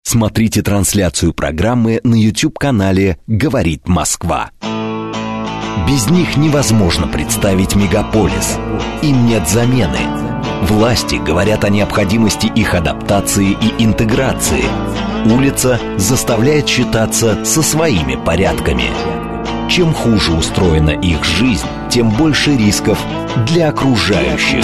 Смотрите трансляцию программы на YouTube-канале «Говорит Москва». Без них невозможно представить мегаполис. Им нет замены. Власти говорят о необходимости их адаптации и интеграции. Улица заставляет считаться со своими порядками. Чем хуже устроена их жизнь, тем больше рисков для окружающих.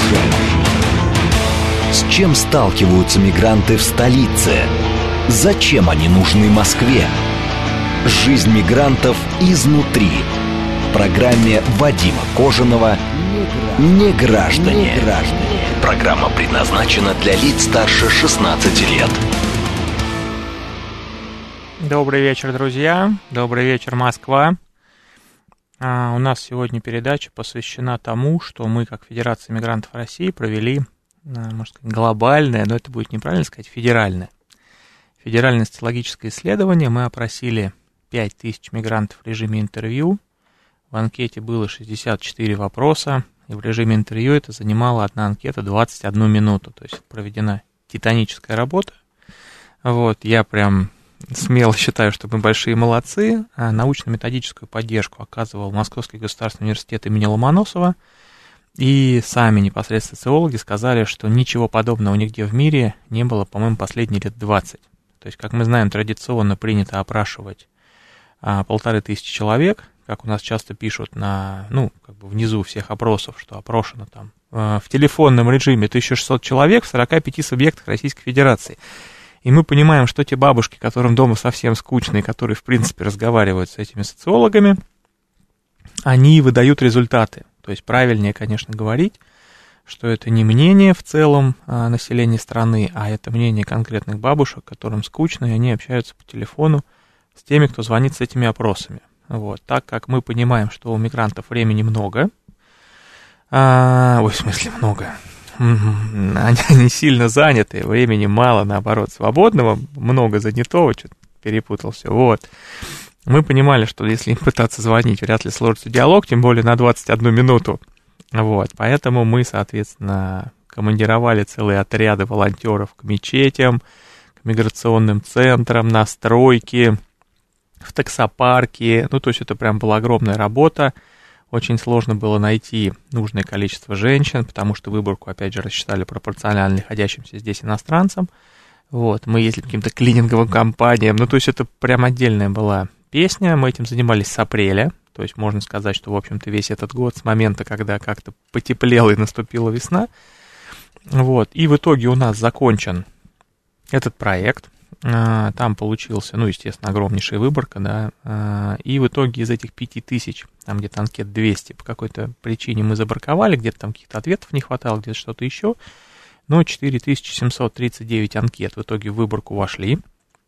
С чем сталкиваются мигранты в столице? Зачем они нужны Москве? Жизнь мигрантов изнутри. В программе Вадима Кожаного «Неграждане». Программа предназначена для лиц старше 16 лет. Добрый вечер, друзья. Добрый вечер, Москва. У нас сегодня передача посвящена тому, что мы, как Федерация мигрантов России, провели, можно сказать, глобальное, но это будет неправильно сказать, федеральное социологическое исследование. Мы опросили 5000 мигрантов в режиме интервью. В анкете было 64 вопроса, и в режиме интервью это занимала одна анкета 21 минуту. То есть проведена титаническая работа. Вот, я прям смело считаю, что мы большие молодцы. Научно-методическую поддержку оказывал Московский государственный университет имени Ломоносова. И сами непосредственно социологи сказали, что ничего подобного нигде в мире не было, по-моему, последние лет 20. То есть, как мы знаем, традиционно принято опрашивать 1500 человек, как у нас часто пишут внизу всех опросов, что опрошено там в телефонном режиме 1600 человек в 45 субъектах Российской Федерации. И мы понимаем, что те бабушки, которым дома совсем скучно, и которые, в принципе, разговаривают с этими социологами, они выдают результаты. То есть правильнее, конечно, говорить, что это не мнение в целом населения страны, а это мнение конкретных бабушек, которым скучно, и они общаются по телефону с теми, кто звонит с этими опросами. Вот. Так как мы понимаем, что у мигрантов времени много, много, они сильно заняты, времени мало, наоборот, свободного, много занятого, что-то перепутал все, вот. Мы понимали, что если им пытаться звонить, вряд ли сложится диалог, тем более на 21 минуту. Вот, поэтому мы, соответственно, командировали целые отряды волонтеров к мечетям, к миграционным центрам, на стройки, в таксопарке. То есть это прям была огромная работа. Очень сложно было найти нужное количество женщин, потому что выборку, опять же, рассчитали пропорционально находящимся здесь иностранцам. Вот, мы ездили к каким-то клининговым компаниям. То есть это прям отдельная была песня. Мы этим занимались с апреля. То есть можно сказать, что, в общем-то, весь этот год с момента, когда как-то потеплело и наступила весна. Вот. И в итоге у нас закончен этот проект. Там получился, естественно, огромнейшая выборка, да. И в итоге из этих 5000, там где-то анкет 200, по какой-то причине мы забраковали, где-то там каких-то ответов не хватало, где-то что-то еще. Но 4739 анкет в итоге в выборку вошли.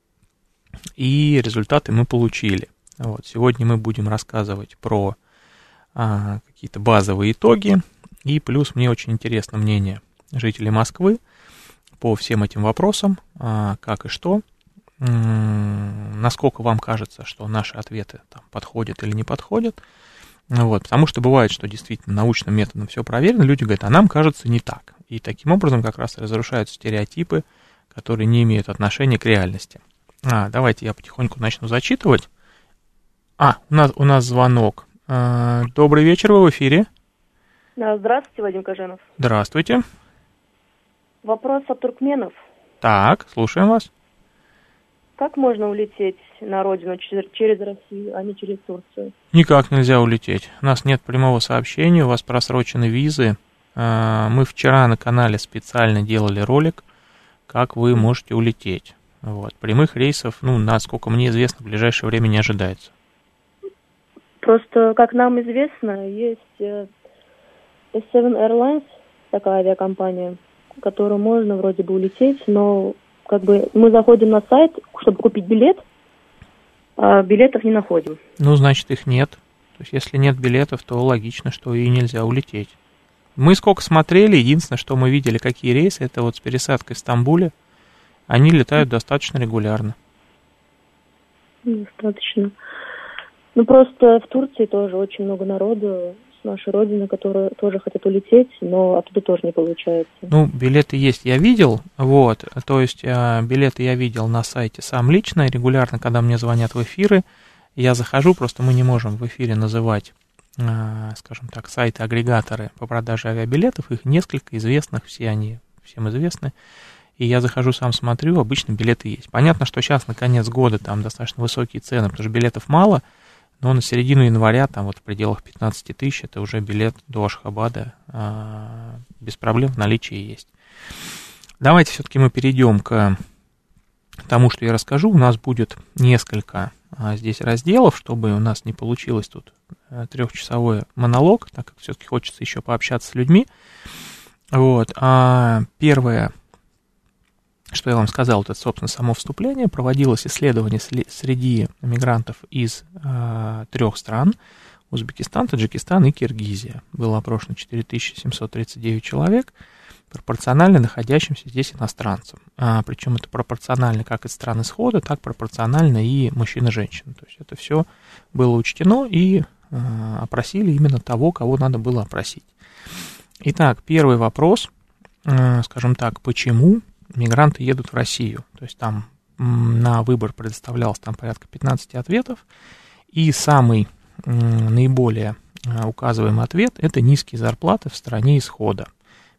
И результаты мы получили. Вот, сегодня мы будем рассказывать про какие-то базовые итоги, и плюс мне очень интересно мнение жителей Москвы по всем этим вопросам, как и что, насколько вам кажется, что наши ответы там подходят или не подходят. Вот, потому что бывает, что действительно научным методом все проверено, люди говорят, а нам кажется не так. И таким образом как раз разрушаются стереотипы, которые не имеют отношения к реальности. Давайте я потихоньку начну зачитывать. У нас звонок. Добрый вечер, вы в эфире. Здравствуйте, Вадим Кожанов. Здравствуйте. Вопрос от туркменов. Так, слушаем вас. Как можно улететь на родину через Россию, а не через Турцию? Никак нельзя улететь. У нас нет прямого сообщения, у вас просрочены визы. Мы вчера на канале специально делали ролик, как вы можете улететь. Вот. Прямых рейсов, насколько мне известно, в ближайшее время не ожидается. Просто, как нам известно, есть S7 Airlines, такая авиакомпания, которую можно вроде бы улететь, но мы заходим на сайт, чтобы купить билет, а билетов не находим. Значит, их нет. То есть, если нет билетов, то логично, что и нельзя улететь. Мы сколько смотрели, единственное, что мы видели, какие рейсы, это вот с пересадкой в Стамбуле, они летают достаточно регулярно. Достаточно. Просто в Турции тоже очень много народу, нашей родины, которые тоже хотят улететь, но оттуда тоже не получается. Ну, билеты есть, я видел, вот, то есть билеты я видел на сайте сам лично, и регулярно, когда мне звонят в эфиры, я захожу, просто мы не можем в эфире называть, скажем так, сайты-агрегаторы по продаже авиабилетов, их несколько известных, все они всем известны, и я захожу, сам смотрю, обычно билеты есть. Понятно, что сейчас на конец года там достаточно высокие цены, потому что билетов мало, но на середину января, там вот в пределах 15 тысяч, это уже билет до Ашхабада без проблем в наличии есть. Давайте все-таки мы перейдем к тому, что я расскажу. У нас будет несколько здесь разделов, чтобы у нас не получилось тут трехчасовой монолог, так как все-таки хочется еще пообщаться с людьми. Вот. Первое, что я вам сказал, это, собственно, само вступление. Проводилось исследование среди мигрантов из 3 стран: Узбекистан, Таджикистан и Киргизия. Было опрошено 4739 человек, пропорционально находящимся здесь иностранцам. Причем это пропорционально как из стран исхода, так пропорционально и мужчин и женщин. То есть это все было учтено и опросили именно того, кого надо было опросить. Итак, первый вопрос, скажем так, почему мигранты едут в Россию? То есть там на выбор предоставлялось там порядка 15 ответов, и самый наиболее указываемый ответ – это низкие зарплаты в стране исхода.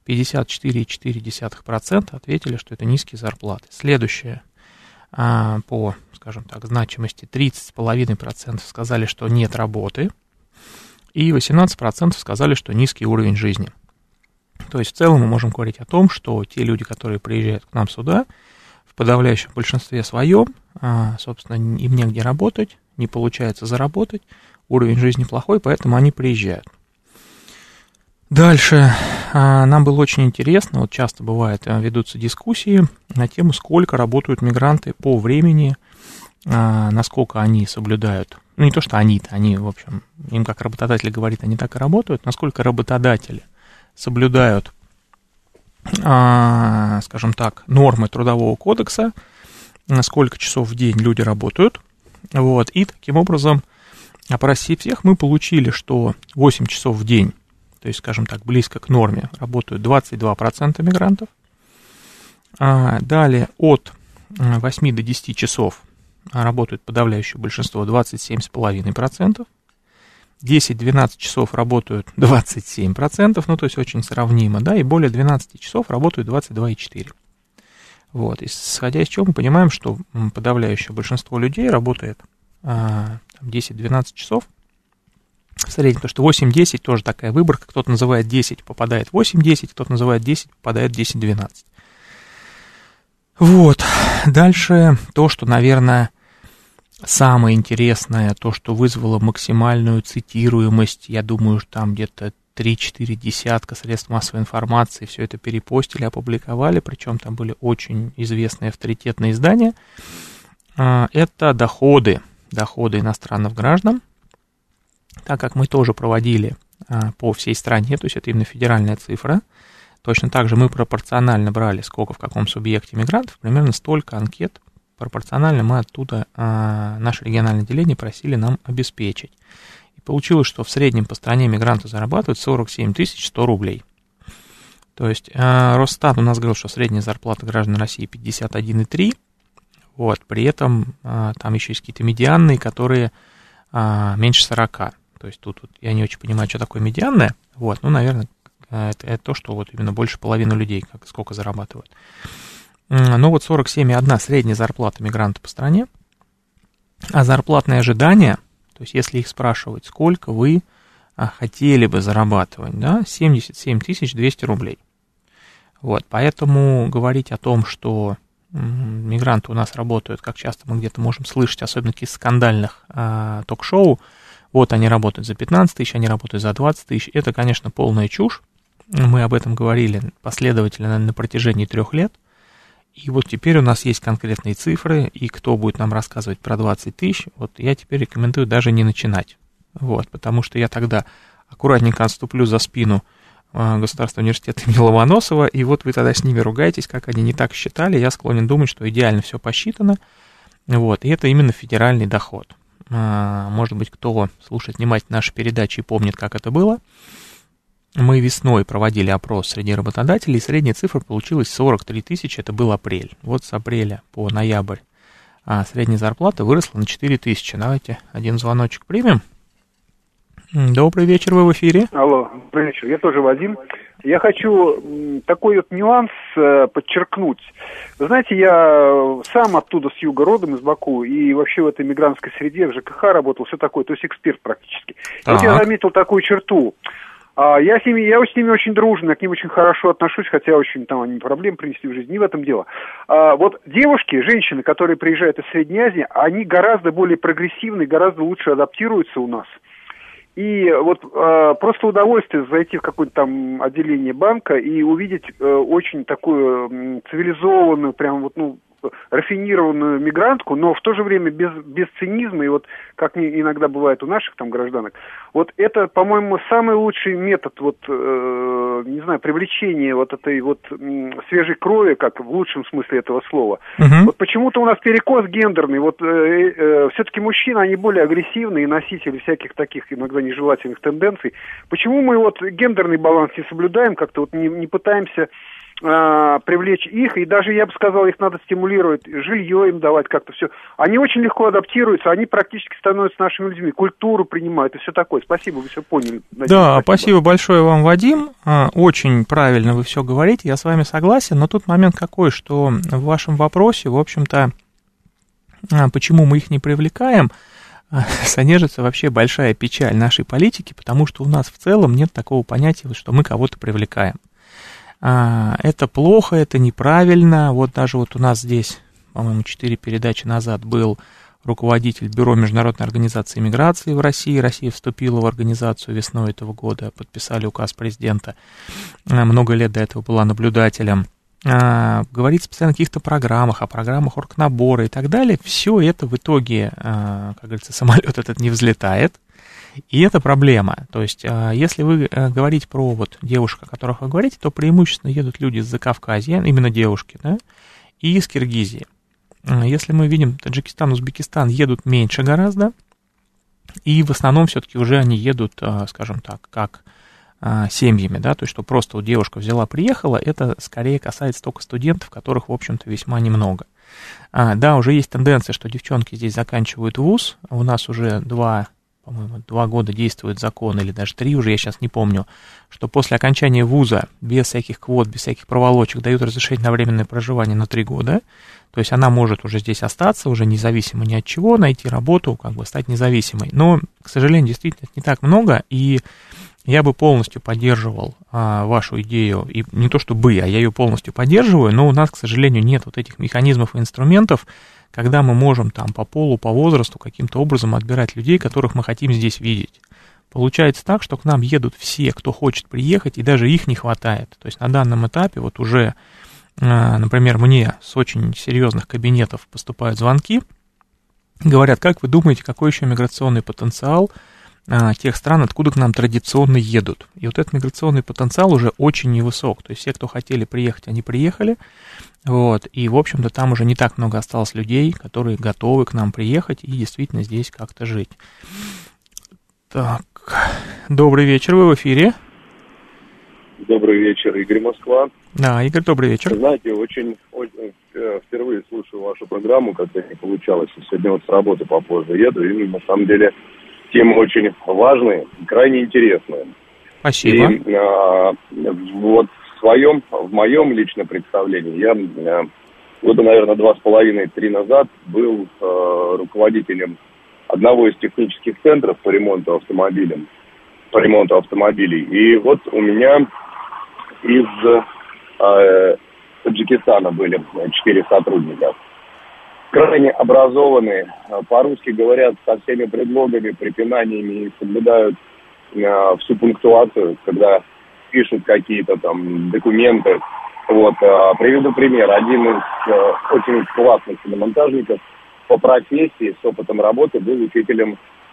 54,4% ответили, что это низкие зарплаты. Следующее по, скажем так, значимости: 30,5% сказали, что нет работы, и 18% сказали, что низкий уровень жизни. То есть в целом мы можем говорить о том, что те люди, которые приезжают к нам сюда, в подавляющем большинстве своем, собственно, им негде работать, не получается заработать, уровень жизни плохой, поэтому они приезжают. Дальше нам было очень интересно, вот часто бывает, ведутся дискуссии на тему, сколько работают мигранты по времени, насколько они соблюдают, ну не то, что они, в общем, им как работодатель говорит, они так и работают, насколько работодатели соблюдают, скажем так, нормы Трудового кодекса, сколько часов в день люди работают, вот, и таким образом, опросив всех, мы получили, что 8 часов в день, то есть, скажем так, близко к норме, работают 22% мигрантов, далее от 8 до 10 часов работают подавляющее большинство, 27,5%, 10-12 часов работают 27%, ну, то есть очень сравнимо, да, и более 12 часов работают 22,4%. Вот, исходя из чего мы понимаем, что подавляющее большинство людей работает 10-12 часов в среднем, потому что 8-10 тоже такая выборка, кто-то называет 10, попадает 8-10, кто-то называет 10, попадает 10-12. Вот, дальше то, что, наверное, самое интересное, то, что вызвало максимальную цитируемость, я думаю, что там где-то 3-4 десятка средств массовой информации все это перепостили, опубликовали, причем там были очень известные авторитетные издания, это доходы иностранных граждан, так как мы тоже проводили по всей стране, то есть это именно федеральная цифра, точно так же мы пропорционально брали, сколько в каком субъекте мигрантов, примерно столько анкет пропорционально мы оттуда, наше региональное отделение просили нам обеспечить. И получилось, что в среднем по стране мигранты зарабатывают 47 100 рублей. То есть Росстат у нас говорил, что средняя зарплата граждан России 51,3, вот, при этом там еще есть какие-то медианные, которые меньше 40. То есть тут вот, я не очень понимаю, что такое медианная, вот, ну, наверное, это то, что вот именно больше половины людей сколько зарабатывают. Ну вот 47,1 средняя зарплата мигранта по стране, а зарплатные ожидания, то есть если их спрашивать, сколько вы хотели бы зарабатывать, да, 77 200 рублей. Вот, поэтому говорить о том, что мигранты у нас работают, как часто мы где-то можем слышать, особенно из скандальных ток-шоу, вот они работают за 15 тысяч, они работают за 20 тысяч, это, конечно, полная чушь. Мы об этом говорили последовательно на протяжении 3 лет. И вот теперь у нас есть конкретные цифры, и кто будет нам рассказывать про 20 тысяч, вот я теперь рекомендую даже не начинать. Вот, потому что я тогда аккуратненько отступлю за спину Государственного университета имени Ломоносова, и вот вы тогда с ними ругаетесь, как они не так считали. Я склонен думать, что идеально все посчитано. Вот, и это именно федеральный доход. может быть, кто слушает внимательно наши передачи и помнит, как это было. Мы весной проводили опрос среди работодателей, и средняя цифра получилась 43 тысячи, это был апрель. Вот с апреля по ноябрь средняя зарплата выросла на 4 тысячи. Давайте один звоночек примем. Добрый вечер, вы в эфире. Алло, добрый вечер, я тоже Вадим. Я хочу такой вот нюанс подчеркнуть. Вы знаете, я сам оттуда, с юга родом, из Баку, и вообще в этой мигрантской среде, в ЖКХ работал, все такое, то есть эксперт практически. Вот я заметил такую черту. Я с ними очень дружно, я к ним очень хорошо отношусь, хотя очень там они проблем принесли в жизнь, не в этом дело. Вот девушки, женщины, которые приезжают из Средней Азии, они гораздо более прогрессивны, гораздо лучше адаптируются у нас. И вот просто удовольствие зайти в какое-то там отделение банка и увидеть очень такую цивилизованную, прям вот, рафинированную мигрантку, но в то же время без цинизма, и вот как иногда бывает у наших там гражданок, вот это, по-моему, самый лучший метод, вот, не знаю, привлечения вот этой вот свежей крови, как в лучшем смысле этого слова. Вот почему-то у нас перекос гендерный, вот все-таки мужчины, они более агрессивные, носители всяких таких иногда нежелательных тенденций. Почему мы вот гендерный баланс не соблюдаем, как-то вот не пытаемся привлечь их, и даже, я бы сказал, их надо стимулировать, жилье им давать как-то все. Они очень легко адаптируются, они практически становятся нашими людьми, культуру принимают и все такое. Спасибо, вы все поняли. Надеюсь, да, спасибо большое вам, Вадим. Очень правильно вы все говорите, я с вами согласен, но тут момент какой, что в вашем вопросе, в общем-то, почему мы их не привлекаем, содержится вообще большая печаль нашей политики, потому что у нас в целом нет такого понятия, что мы кого-то привлекаем. Это плохо, это неправильно. Вот даже вот у нас здесь, по-моему, 4 передачи назад был руководитель Бюро Международной организации миграции в России. Россия вступила в организацию весной этого года, подписали указ президента. Много лет до этого была наблюдателем. Говорится постоянно о каких-то программах, о программах оргнабора и так далее. Все это в итоге, как говорится, самолет этот не взлетает. И это проблема. То есть, если вы говорите про вот девушек, о которых вы говорите, то преимущественно едут люди из Закавказья, именно девушки, да, и из Киргизии. Если мы видим Таджикистан, Узбекистан, едут меньше гораздо, и в основном все-таки уже они едут, скажем так, как семьями, да, то есть, что просто вот девушка взяла, приехала, это скорее касается только студентов, которых, в общем-то, весьма немного. Да, уже есть тенденция, что девчонки здесь заканчивают вуз, у нас уже 2 года действует закон, или даже 3 уже, я сейчас не помню, что после окончания вуза без всяких квот, без всяких проволочек дают разрешение на временное проживание на 3 года, то есть она может уже здесь остаться, уже независимо ни от чего, найти работу, как бы стать независимой. Но, к сожалению, действительно это не так много, и я бы полностью поддерживал вашу идею, и не то чтобы я ее полностью поддерживаю, но у нас, к сожалению, нет вот этих механизмов и инструментов, когда мы можем там по полу, по возрасту каким-то образом отбирать людей, которых мы хотим здесь видеть. Получается так, что к нам едут все, кто хочет приехать, и даже их не хватает. То есть на данном этапе вот уже, например, мне с очень серьезных кабинетов поступают звонки, говорят, как вы думаете, какой еще миграционный потенциал тех стран, откуда к нам традиционно едут. И вот этот миграционный потенциал уже очень невысок. То есть все, кто хотели приехать, они приехали. Вот, и, в общем-то, там уже не так много осталось людей, которые готовы к нам приехать и действительно здесь как-то жить. Так, добрый вечер, вы в эфире. Добрый вечер, Игорь, Москва. Да, Игорь, добрый вечер. Знаете, очень впервые слушаю вашу программу, как-то не получалось. Сегодня вот с работы попозже еду, и на самом деле темы очень важные, крайне интересные. Спасибо. И вот в моем личном представлении, я года, наверное, 2,5-3 назад был руководителем одного из технических центров по ремонту автомобилей. И вот у меня из Таджикистана были 4 сотрудника. Крайне образованные, по-русски говорят со всеми предлогами, препинаниями и соблюдают всю пунктуацию, когда пишут какие-то там документы. Вот, приведу пример. Один из очень классных монтажников по профессии с опытом работы был учителем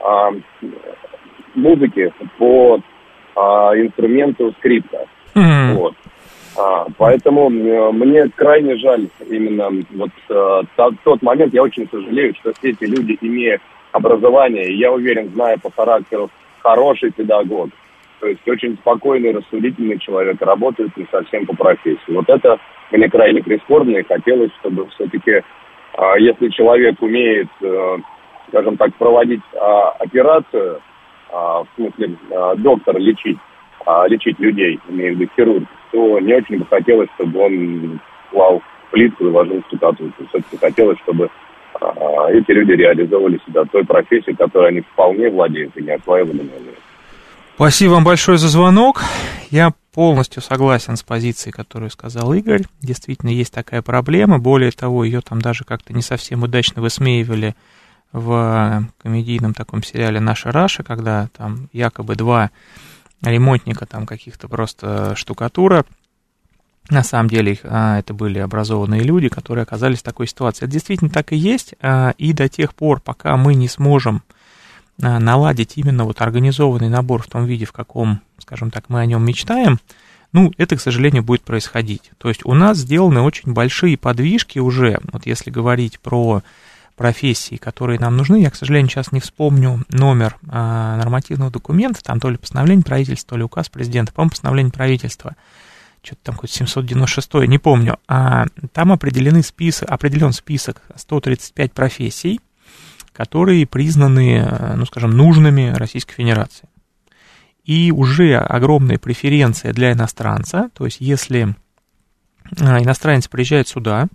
музыки по инструменту скрипка. Вот. Поэтому мне крайне жаль именно вот тот момент. Я очень сожалею, что все эти люди, имея образование. И я уверен, зная по характеру, хороший педагог. То есть очень спокойный, рассудительный человек, работает не совсем по профессии. Вот это мне крайне прискорбно, и хотелось, чтобы все-таки, если человек умеет, скажем так, проводить операцию, в смысле доктор лечить людей, имею в виду хирург, то не очень бы хотелось, чтобы он клал плитку и ложил штукатурку. Все-таки хотелось, чтобы эти люди реализовывали себя в той профессии, которой они вполне владеют и не осваивали новые. Спасибо вам большое за звонок. Я полностью согласен с позицией, которую сказал Игорь. Действительно, есть такая проблема. Более того, ее там даже как-то не совсем удачно высмеивали в комедийном таком сериале «Наша Раша», когда там якобы два ремонтника там каких-то просто штукатура. На самом деле это были образованные люди, которые оказались в такой ситуации. Это действительно так и есть. И до тех пор, пока мы не сможем наладить именно вот организованный набор в том виде, в каком, скажем так, мы о нем мечтаем, это, к сожалению, будет происходить. То есть у нас сделаны очень большие подвижки уже, вот если говорить про профессии, которые нам нужны, я, к сожалению, сейчас не вспомню номер нормативного документа, там то ли постановление правительства, то ли указ президента, по-моему, постановление правительства, что-то там какой-то 796, не помню, там определен список 135 профессий, которые признаны, нужными Российской Федерации. И уже огромная преференция для иностранца, то есть если иностранец приезжает сюда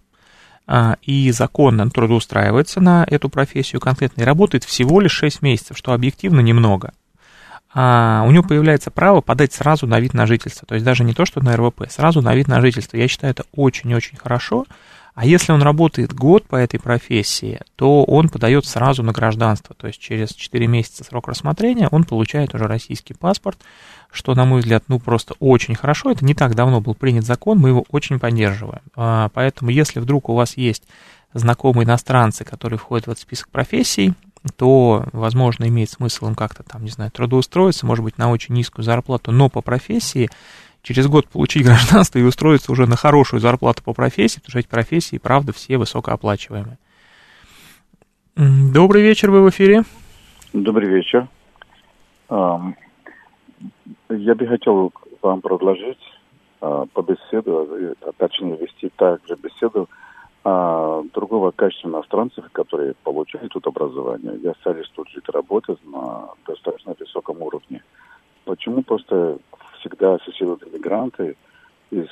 и законно трудоустраивается на эту профессию конкретно и работает всего лишь 6 месяцев, что объективно немного, у него появляется право подать сразу на вид на жительство, то есть даже не то, что на РВП, сразу на вид на жительство. Я считаю, это очень-очень хорошо. А если он работает год по этой профессии, то он подает сразу на гражданство, то есть через 4 месяца срок рассмотрения он получает уже российский паспорт, что, на мой взгляд, просто очень хорошо. Это не так давно был принят закон, мы его очень поддерживаем. Поэтому, если вдруг у вас есть знакомые иностранцы, которые входят в этот список профессий, то, возможно, имеет смысл им как-то там, трудоустроиться, может быть, на очень низкую зарплату, но по профессии, через год получить гражданство и устроиться уже на хорошую зарплату по профессии, потому что эти профессии, правда, все высокооплачиваемые. Добрый вечер, вы в эфире. Добрый вечер. Я бы хотел вам предложить побеседу, точнее вести также беседу другого качества иностранцев, которые получают тут образование. Я стараюсь тут жить и работать на достаточно высоком уровне. Почему просто всегда ассоциируют иммигранты из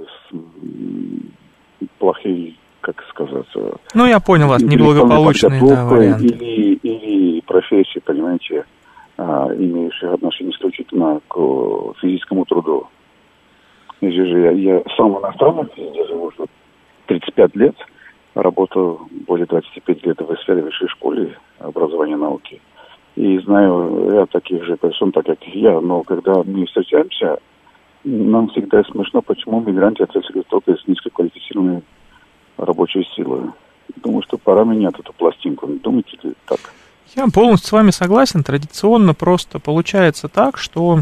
плохие, как сказать... я понял вас, неблагополучные варианты. Или профессии, понимаете, имеющие отношение исключительно к физическому труду. Здесь же я сам иностранец, здесь живу уже 35 лет, работал более 25 лет в сфере высшей школы образования и науки. И знаю я таких же персон, так как и я, но когда мы встречаемся, нам всегда смешно, почему мигранты отсутствуют только с низкоквалифицированной рабочей силой. Думаю, что пора менять эту пластинку. Не думаете ли так? Я полностью с вами согласен. Традиционно просто получается так, что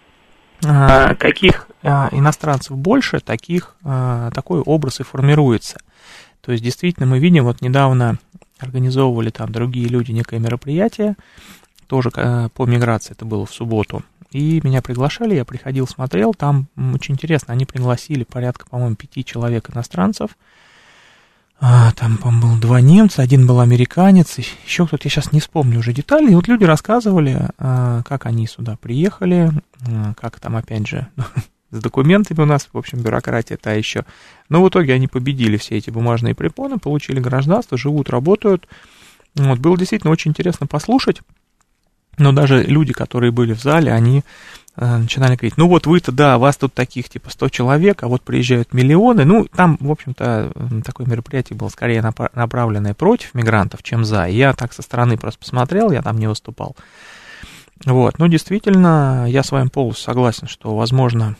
каких иностранцев больше, такой образ и формируется. То есть, действительно, мы видим, вот недавно организовывали там другие люди некое мероприятие, тоже по миграции, это было в субботу, и меня приглашали, я приходил, смотрел, там очень интересно, они пригласили порядка, по-моему, 5 человек иностранцев, там, по-моему, было 2 немца, 1 был американец, еще кто-то, я сейчас не вспомню уже детали, и вот люди рассказывали, как они сюда приехали, как там, опять же, с документами у нас, в общем, бюрократия та еще. Но в итоге они победили все эти бумажные препоны, получили гражданство, живут, работают. Было действительно очень интересно послушать. Но даже люди, которые были в зале, они начинали говорить, вы-то, да, вас тут таких 100 человек, а вот приезжают миллионы. Там, в общем-то, такое мероприятие было скорее направленное против мигрантов, чем за. И я так со стороны просто посмотрел, я там не выступал. Действительно, я с вами полностью согласен, что, возможно,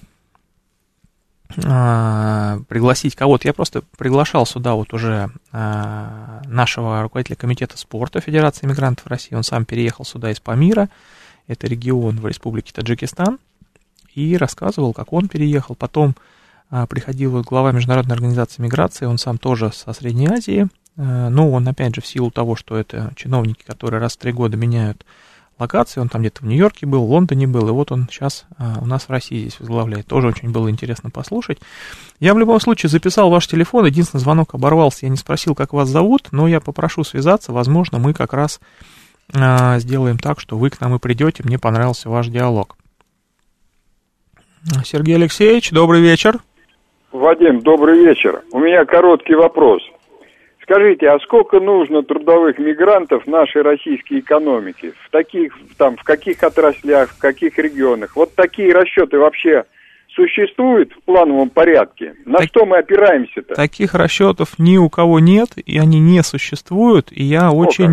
пригласить кого-то. Я просто приглашал сюда уже нашего руководителя комитета спорта Федерации мигрантов России. Он сам переехал сюда из Памира, это регион в республике Таджикистан, и рассказывал, как он переехал. Потом приходил глава Международной организации миграции, он сам тоже со Средней Азии, Ну, он, опять же, в силу того, что это чиновники, которые раз в 3 года меняют локации, он там где-то в Нью-Йорке был, в Лондоне был, и вот он сейчас у нас в России здесь возглавляет. Тоже очень было интересно послушать. Я в любом случае записал ваш телефон, единственный звонок оборвался, я не спросил, как вас зовут, но я попрошу связаться, возможно, мы как раз сделаем так, что вы к нам и придете, мне понравился ваш диалог. Сергей Алексеевич, добрый вечер. Вадим, добрый вечер. У меня короткий вопрос. Скажите, а сколько нужно трудовых мигрантов нашей российской экономике? В каких отраслях, в каких регионах? Вот такие расчеты вообще существуют в плановом порядке? На что мы опираемся-то? Таких расчетов ни у кого нет, и они не существуют, и я очень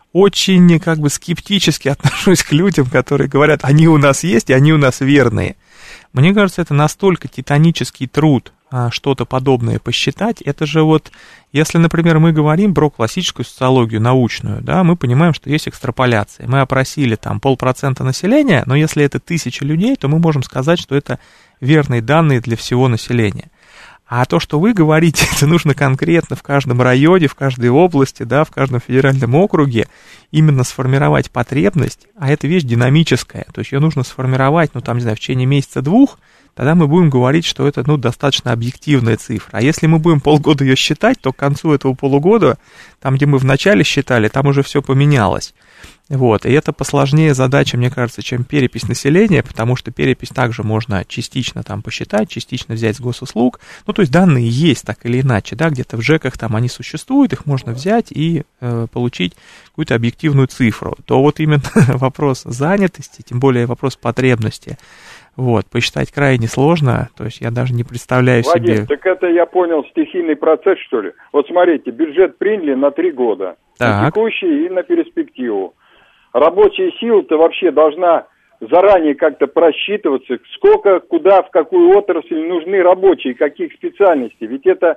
как бы скептически отношусь к людям, которые говорят, они у нас есть, и они у нас верные. Мне кажется, это настолько титанический труд что-то подобное посчитать. Это же вот, если, например, мы говорим про классическую социологию научную, да, мы понимаем, что есть экстраполяция. Мы опросили там 0,5% населения, но если это 1000 людей, то мы можем сказать, что это верные данные для всего населения. А то, что вы говорите, это нужно конкретно в каждом районе, в каждой области, да, в каждом федеральном округе именно сформировать потребность, а это вещь динамическая, то есть ее нужно сформировать, ну, там, не знаю, в течение месяца-двух, тогда мы будем говорить, что это, ну, достаточно объективная цифра. А если мы будем полгода ее считать, то к концу этого полугода, там, где мы вначале считали, там уже все поменялось. Вот, и это посложнее задача, мне кажется, чем перепись населения, потому что перепись также можно частично там посчитать, частично взять с госуслуг, ну, то есть данные есть так или иначе, да, где-то в ЖЭКах там они существуют, их можно взять и получить какую-то объективную цифру. То вот именно вопрос занятости, тем более вопрос потребности, вот, посчитать крайне сложно, то есть я даже не представляю Вадим, себе... так это, я понял, стихийный процесс, что ли? Вот смотрите, бюджет приняли на 3 года, на текущий и на перспективу. Рабочая сила-то вообще должна заранее как-то просчитываться, сколько, куда, в какую отрасль нужны рабочие, каких специальностей. Ведь это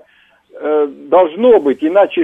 должно быть, иначе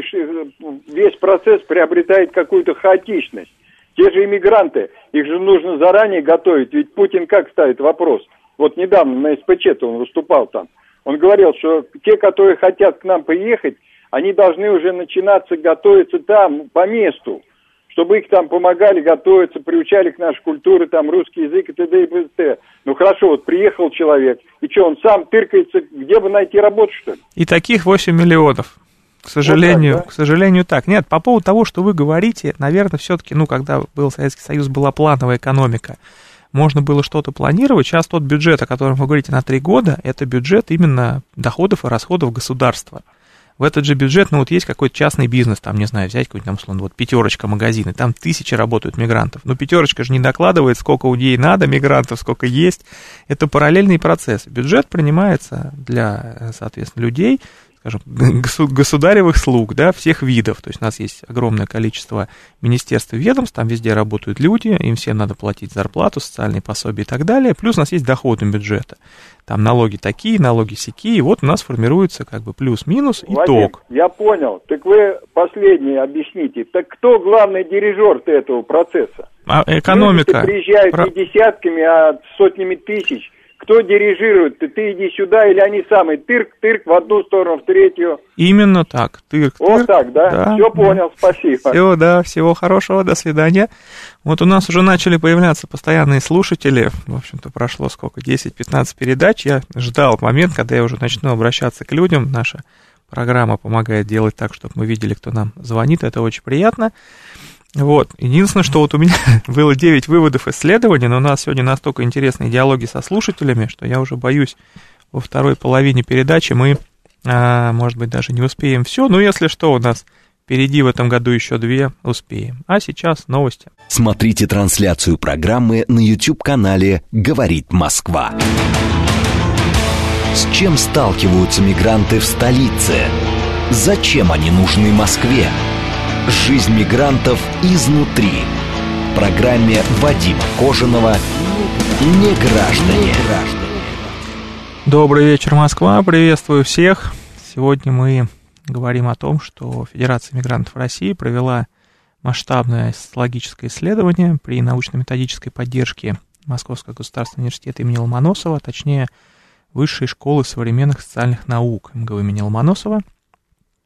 весь процесс приобретает какую-то хаотичность. Те же иммигранты, их же нужно заранее готовить. Ведь Путин как ставит вопрос? Вот недавно на СПЧ-то он выступал там. Он говорил, что те, которые хотят к нам приехать, они должны уже начинаться готовиться там, по месту, чтобы их там помогали готовиться, приучали к нашей культуре, там, русский язык и т.д. и т.п. Ну хорошо, вот приехал человек, и что, он сам тыркается, где бы найти работу, что ли? И таких 8 миллионов. К сожалению, вот так, да? К сожалению, так. Нет, по поводу того, что вы говорите, наверное, все-таки, ну, когда был Советский Союз, была плановая экономика, можно было что-то планировать. Сейчас тот бюджет, о котором вы говорите на 3 года, это бюджет именно доходов и расходов государства. В этот же бюджет, ну, вот есть какой-то частный бизнес, там, не знаю, взять какой-нибудь, там, условно, вот Пятерочка магазины, там 1000 работают мигрантов. Но Пятерочка же не докладывает, сколько у ней надо мигрантов, сколько есть. Это параллельный процесс. Бюджет принимается для, соответственно, людей, скажем, государевых слуг, да, всех видов. То есть у нас есть огромное количество министерств и ведомств, там везде работают люди, им всем надо платить зарплату, социальные пособия и так далее. Плюс у нас есть доходы бюджета. Там налоги такие, налоги сякие, и вот у нас формируется как бы плюс-минус итог. Вадим, я понял. Так вы последнее объясните. Так кто главный дирижер этого процесса? Экономика. Люди приезжают не десятками, а сотнями тысяч. Кто дирижирует? Ты иди сюда, или они сами тырк-тырк в одну сторону, в третью? Именно так, тырк-тырк. Вот так, да? Да, все понял, да. Спасибо. Все, да, всего хорошего, до свидания. Вот у нас уже начали появляться постоянные слушатели, в общем-то, прошло сколько, 10-15 передач. Я ждал момент, когда я уже начну обращаться к людям. Наша программа помогает делать так, чтобы мы видели, кто нам звонит, это очень приятно. Вот, единственное, что вот у меня было 9 выводов исследований, но у нас сегодня настолько интересные диалоги со слушателями, что я уже боюсь, во второй половине передачи мы, может быть, даже не успеем все, но если что, у нас впереди в этом году еще 2 успеем. А сейчас новости. Смотрите трансляцию программы на YouTube-канале «Говорит Москва». С чем сталкиваются мигранты в столице? Зачем они нужны Москве? Жизнь мигрантов изнутри. В программе Вадима Кожаного «Неграждане». Добрый вечер, Москва. Приветствую всех. Сегодня мы говорим о том, что Федерация мигрантов России провела масштабное социологическое исследование при научно-методической поддержке Московского государственного университета имени Ломоносова, точнее, Высшей школы современных социальных наук МГУ имени Ломоносова.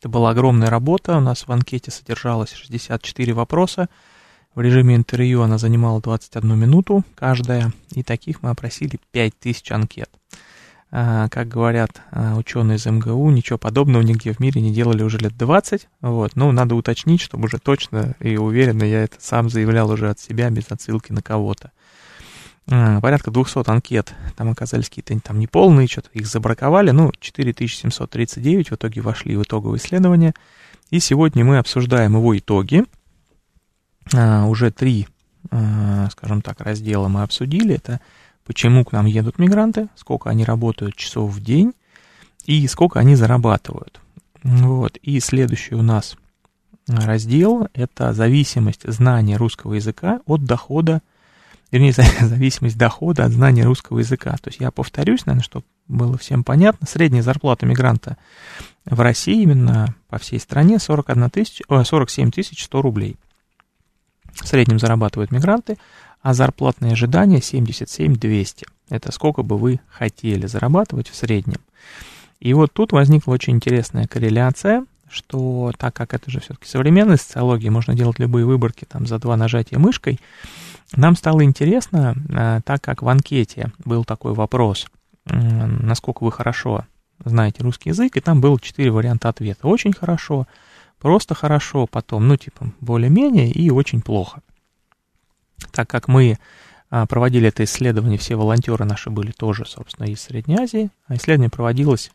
Это была огромная работа, у нас в анкете содержалось 64 вопроса, в режиме интервью она занимала 21 минуту каждая, и таких мы опросили 5000 анкет. Как говорят ученые из МГУ, ничего подобного нигде в мире не делали уже лет 20, вот. Но надо уточнить, чтобы уже точно и уверенно я это сам заявлял уже от себя, без отсылки на кого-то. Порядка 200 анкет, там оказались какие-то там неполные, что-то их забраковали, 4739 в итоге вошли в итоговое исследование, и сегодня мы обсуждаем его итоги. Уже 3, скажем так, раздела мы обсудили, это почему к нам едут мигранты, сколько они работают часов в день и сколько они зарабатывают. Вот. И следующий у нас раздел – это зависимость знания русского языка от дохода, вернее, зависимость дохода от знания русского языка. То есть я повторюсь, наверное, чтобы было всем понятно, средняя зарплата мигранта в России именно по всей стране 47 100 рублей. В среднем зарабатывают мигранты, а зарплатные ожидания 77 200. Это сколько бы вы хотели зарабатывать в среднем. И вот тут возникла очень интересная корреляция, что так как это же все-таки современная социология, можно делать любые выборки там за 2 нажатия мышкой, нам стало интересно, так как в анкете был такой вопрос, насколько вы хорошо знаете русский язык, и там было 4 варианта ответа. Очень хорошо, просто хорошо, потом, более-менее и очень плохо. Так как мы проводили это исследование, все волонтеры наши были тоже, собственно, из Средней Азии, а исследование проводилось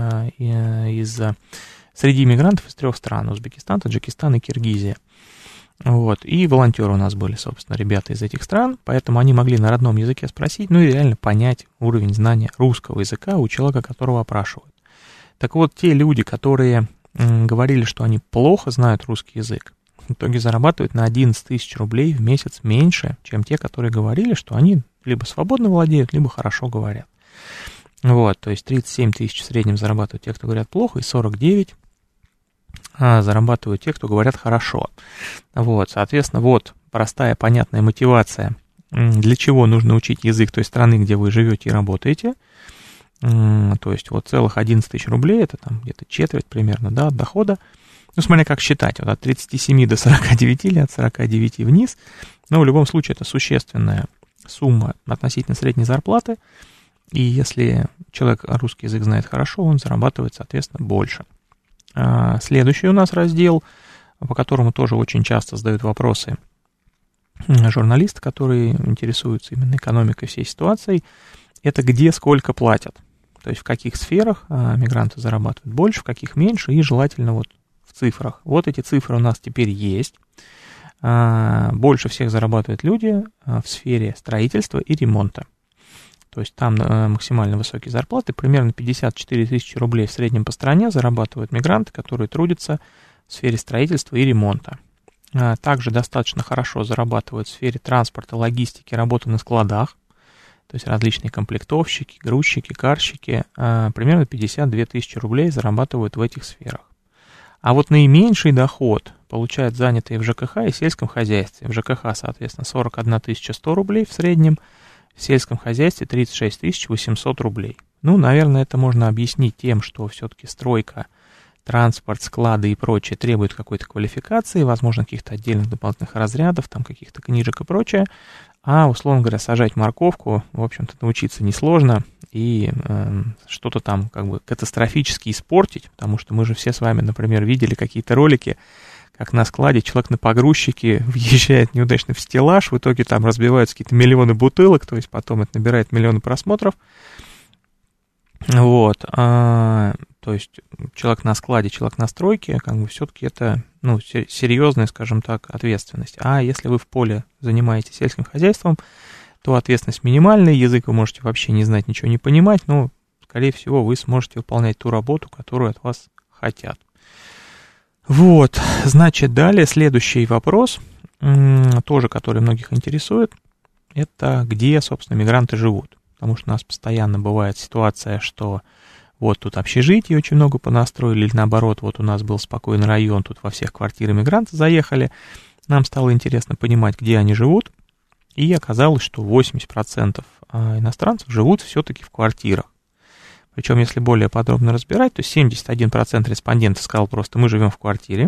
среди мигрантов из 3 стран: Узбекистан, Таджикистан и Киргизия. Вот. И волонтеры у нас были, собственно, ребята из этих стран, поэтому они могли на родном языке спросить, и реально понять уровень знания русского языка у человека, которого опрашивают. Так вот, те люди, которые говорили, что они плохо знают русский язык, в итоге зарабатывают на 11 тысяч рублей в месяц меньше, чем те, которые говорили, что они либо свободно владеют, либо хорошо говорят. Вот, то есть 37 тысяч в среднем зарабатывают те, кто говорят плохо, и 49 зарабатывают те, кто говорят хорошо. Вот, соответственно, вот простая, понятная мотивация, для чего нужно учить язык той страны, где вы живете и работаете. То есть вот целых 11 тысяч рублей, это там где-то четверть примерно, да, от дохода. Смотря как считать, вот от 37 до 49 или от 49 вниз, но в любом случае это существенная сумма относительно средней зарплаты, и если человек русский язык знает хорошо, он зарабатывает, соответственно, больше. Следующий у нас раздел, по которому тоже очень часто задают вопросы журналисты, которые интересуются именно экономикой всей ситуации, это где сколько платят, то есть в каких сферах мигранты зарабатывают больше, в каких меньше, и желательно вот в цифрах. Вот эти цифры у нас теперь есть. Больше всех зарабатывают люди в сфере строительства и ремонта. То есть там максимально высокие зарплаты, примерно 54 тысячи рублей в среднем по стране зарабатывают мигранты, которые трудятся в сфере строительства и ремонта. Также достаточно хорошо зарабатывают в сфере транспорта, логистики, работы на складах, то есть различные комплектовщики, грузчики, карщики, примерно 52 тысячи рублей зарабатывают в этих сферах. А вот наименьший доход получают занятые в ЖКХ и сельском хозяйстве. В ЖКХ, соответственно, 41 100 рублей в среднем, в сельском хозяйстве 36 800 рублей. Наверное, это можно объяснить тем, что все-таки стройка, транспорт, склады и прочее требуют какой-то квалификации, возможно, каких-то отдельных дополнительных разрядов, там каких-то книжек и прочее. А, условно говоря, сажать морковку, в общем-то, научиться несложно, и что-то там как бы катастрофически испортить, потому что мы же все с вами, например, видели какие-то ролики, как на складе человек на погрузчике въезжает неудачно в стеллаж, в итоге там разбиваются какие-то миллионы бутылок, то есть потом это набирает миллионы просмотров. Вот, то есть человек на складе, человек на стройке, как бы все-таки это, серьезная, скажем так, ответственность. А если вы в поле занимаетесь сельским хозяйством, то ответственность минимальная, язык вы можете вообще не знать, ничего не понимать, но, скорее всего, вы сможете выполнять ту работу, которую от вас хотят. Вот, значит, далее следующий вопрос, тоже который многих интересует, это где, собственно, мигранты живут. Потому что у нас постоянно бывает ситуация, что вот тут общежитие очень много понастроили, или наоборот, вот у нас был спокойный район, тут во всех квартиры мигранты заехали. Нам стало интересно понимать, где они живут, и оказалось, что 80% иностранцев живут все-таки в квартирах. Причем, если более подробно разбирать, то 71% респондентов сказал просто «мы живем в квартире»,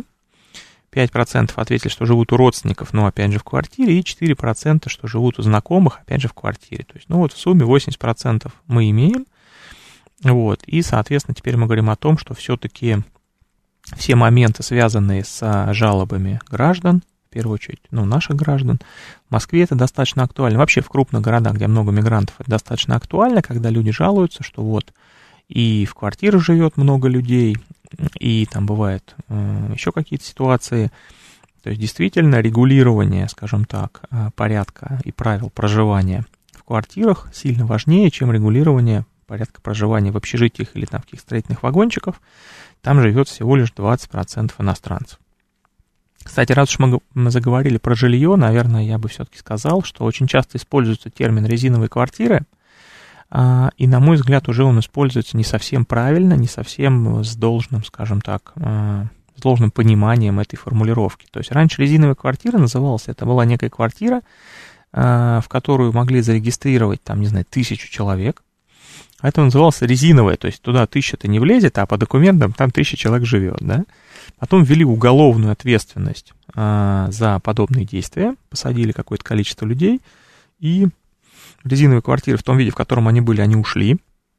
5% ответили, что живут у родственников, но опять же в квартире, и 4%, что живут у знакомых, опять же в квартире. То есть, ну вот в сумме 80% мы имеем. Вот, и, соответственно, теперь мы говорим о том, что все-таки все моменты, связанные с жалобами граждан, в первую очередь, ну, наших граждан, в Москве это достаточно актуально. Вообще в крупных городах, где много мигрантов, это достаточно актуально, когда люди жалуются, что вот и в квартирах живет много людей, и там бывают еще какие-то ситуации. То есть действительно регулирование, скажем так, порядка и правил проживания в квартирах сильно важнее, чем регулирование порядка проживания в общежитиях или там в каких-то строительных вагончиках. Там живет всего лишь 20% иностранцев. Кстати, раз уж мы заговорили про жилье, наверное, я бы все-таки сказал, что очень часто используется термин «резиновые квартиры», и, на мой взгляд, уже он используется не совсем правильно, не совсем с должным, скажем так, с должным пониманием этой формулировки. То есть раньше резиновая квартира называлась, это была некая квартира, в которую могли зарегистрировать, там, не знаю, 1000 человек. А это называлось резиновая, то есть туда 1000-то не влезет, а по документам там 1000 человек живет, да. Потом ввели уголовную ответственность за подобные действия, посадили какое-то количество людей, и резиновые квартиры в том виде, в котором они были, они ушли.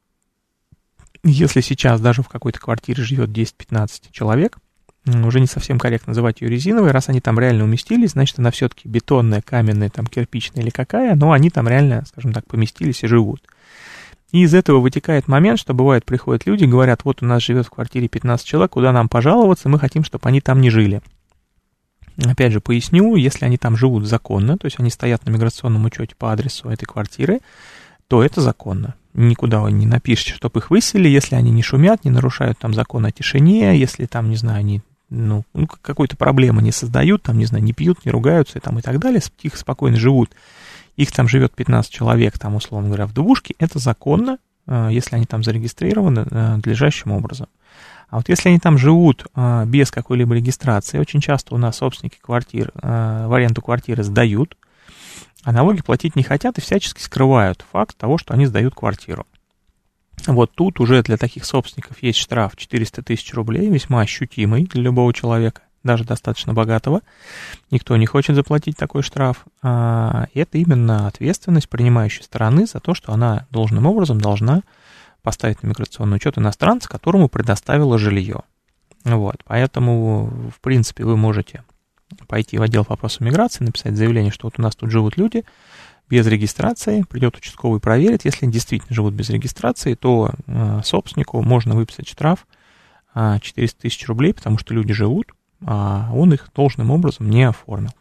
Если сейчас даже в какой-то квартире живет 10-15 человек, уже не совсем корректно называть ее резиновой. Раз они там реально уместились, значит, она все-таки бетонная, каменная, там, кирпичная или какая, но они там реально, скажем так, поместились и живут. И из этого вытекает момент, что бывает, приходят люди, говорят, вот у нас живет в квартире 15 человек, куда нам пожаловаться, мы хотим, чтобы они там не жили. Опять же, поясню, если они там живут законно, то есть они стоят на миграционном учете по адресу этой квартиры, то это законно. Никуда вы не напишите, чтобы их выселили, если они не шумят, не нарушают там закон о тишине, если там, не знаю, они какой-то проблемы не создают, там, не знаю, не пьют, не ругаются там, и так далее, тихо, спокойно живут. Их там живет 15 человек, там, условно говоря, в двушке, это законно, если они там зарегистрированы надлежащим образом. А вот если они там живут без какой-либо регистрации, очень часто у нас собственники квартир в аренду квартиры сдают, а налоги платить не хотят и всячески скрывают факт того, что они сдают квартиру. Вот тут уже для таких собственников есть штраф 400 тысяч рублей, весьма ощутимый для любого человека, даже достаточно богатого. Никто не хочет заплатить такой штраф. Это именно ответственность принимающей стороны за то, что она должным образом должна поставить на миграционный учет иностранца, которому предоставила жилье. Вот, поэтому, в принципе, вы можете пойти в отдел по вопросам миграции, написать заявление, что вот у нас тут живут люди без регистрации, придет участковый, проверит. Если они действительно живут без регистрации, то собственнику можно выписать штраф 400 тысяч рублей, потому что люди живут, а он их должным образом не оформил.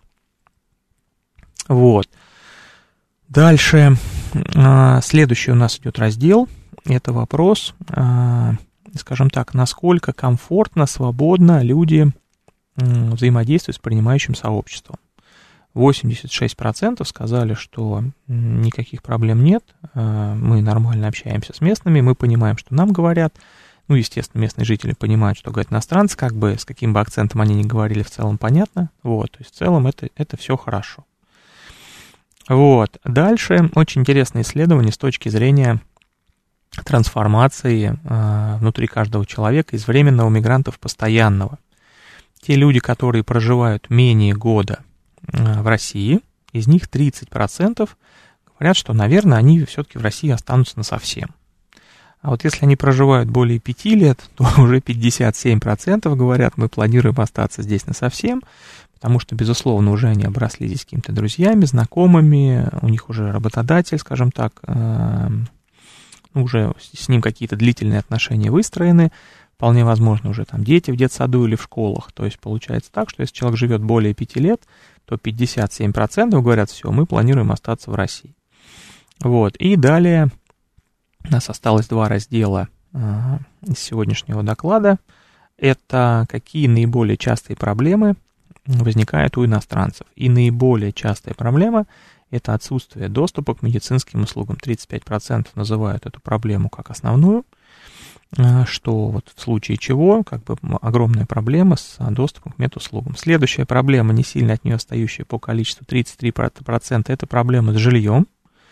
Вот. Дальше, следующий у нас идет раздел. Это вопрос, скажем так, насколько комфортно, свободно люди взаимодействуют с принимающим сообществом. 86% сказали, что никаких проблем нет, мы нормально общаемся с местными, мы понимаем, что нам говорят. Ну, естественно, местные жители понимают, что говорят иностранцы, как бы с каким бы акцентом они ни говорили, в целом понятно. Вот, то есть в целом это все хорошо. Вот, дальше очень интересное исследование с точки зрения трансформации внутри каждого человека из временного мигранта в постоянного. Те люди, которые проживают менее года в России, из них 30% говорят, что, наверное, они все-таки в России останутся насовсем. А вот если они проживают более 5 лет, то уже 57% говорят, мы планируем остаться здесь насовсем, потому что, безусловно, уже они обросли здесь какими-то друзьями, знакомыми, у них уже работодатель, скажем так, уже с ним какие-то длительные отношения выстроены, вполне возможно, уже там дети в детсаду или в школах. То есть получается так, что если человек живет более 5 лет, то 57% говорят, все, мы планируем остаться в России. Вот, и далее у нас осталось 2 раздела из сегодняшнего доклада. Это какие наиболее частые проблемы возникают у иностранцев. И наиболее частая проблема – это отсутствие доступа к медицинским услугам. 35% называют эту проблему как основную, что вот в случае чего как бы огромная проблема с доступом к медуслугам. Следующая проблема, не сильно от нее отстающая по количеству, 33%, это проблема с жильем.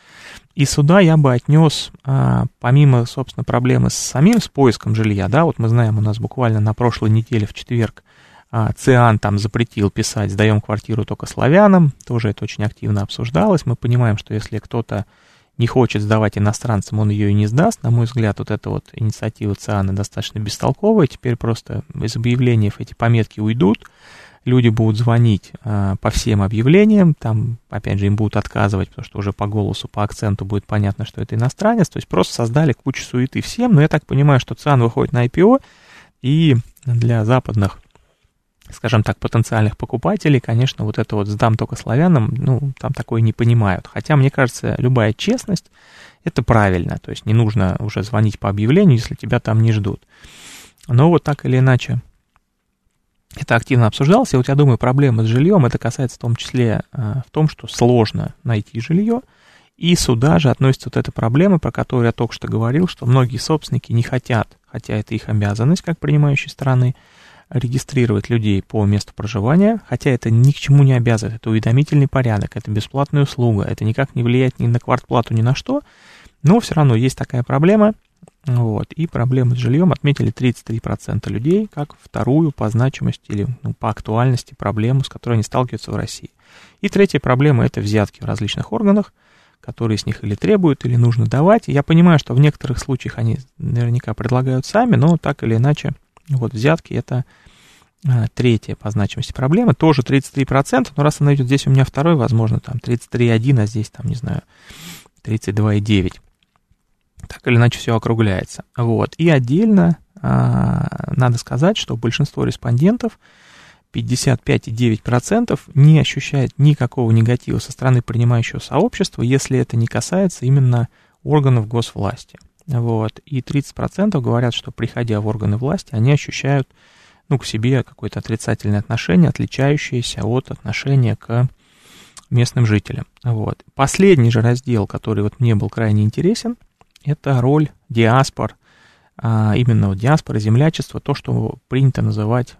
И сюда я бы отнес, помимо, собственно, проблемы с поиском жилья, да, вот мы знаем, у нас буквально на прошлой неделе в четверг ЦИАН там запретил писать «сдаем квартиру только славянам», тоже это очень активно обсуждалось. Мы понимаем, что если кто-то не хочет сдавать иностранцам, он ее и не сдаст. На мой взгляд, вот эта вот инициатива ЦИАНа достаточно бестолковая. Теперь просто из объявлений эти пометки уйдут. Люди будут звонить по всем объявлениям, там, опять же, им будут отказывать, потому что уже по голосу, по акценту будет понятно, что это иностранец. То есть просто создали кучу суеты всем. Но я так понимаю, что ЦИАН выходит на IPO, и для западных, скажем так, потенциальных покупателей, конечно, вот это вот «сдам только славянам», ну, там такое не понимают. Хотя, мне кажется, любая честность — это правильно. То есть не нужно уже звонить по объявлению, если тебя там не ждут. Но вот так или иначе это активно обсуждалось. И вот я думаю, проблема с жильем, это касается в том числе в том, что сложно найти жилье. И сюда же относится вот эта проблема, про которую я только что говорил, что многие собственники не хотят, хотя это их обязанность как принимающей стороны, регистрировать людей по месту проживания, хотя это ни к чему не обязывает. Это уведомительный порядок, это бесплатная услуга, это никак не влияет ни на квартплату, ни на что. Но все равно есть такая проблема. Вот, и проблемы с жильем отметили 33% людей как вторую по значимости или по актуальности проблему, с которой они сталкиваются в России. И третья проблема — это взятки в различных органах, которые с них или требуют, или нужно давать. И я понимаю, что в некоторых случаях они наверняка предлагают сами, но так или иначе, вот взятки — это третья по значимости проблема, тоже 33%, но раз она идет здесь у меня второй, возможно, там 33,1, а здесь, там, не знаю, 32,9. Так или иначе все округляется. Вот. И отдельно надо сказать, что большинство респондентов, 55,9%, не ощущает никакого негатива со стороны принимающего сообщества, если это не касается именно органов госвласти. Вот. И 30% говорят, что, приходя в органы власти, они ощущают к себе какое-то отрицательное отношение, отличающееся от отношения к местным жителям. Вот. Последний же раздел, который вот мне был крайне интересен, это роль диаспор, именно вот диаспоры, землячество, то, что принято называть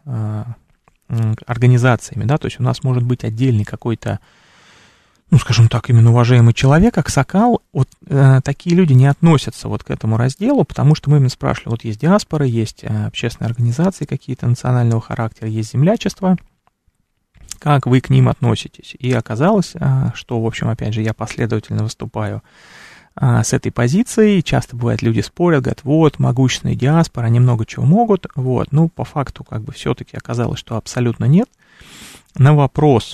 организациями, да, то есть у нас может быть отдельный какой-то, скажем так, именно уважаемый человек, аксакал, вот такие люди не относятся вот к этому разделу, потому что мы именно спрашивали, вот есть диаспоры, есть общественные организации какие-то национального характера, есть землячество, как вы к ним относитесь? И оказалось, что, в общем, опять же, я последовательно выступаю с этой позицией. Часто бывает, люди спорят, говорят, вот, могущественные диаспоры, они много чего могут, вот, по факту, как бы, все-таки оказалось, что абсолютно нет. На вопрос,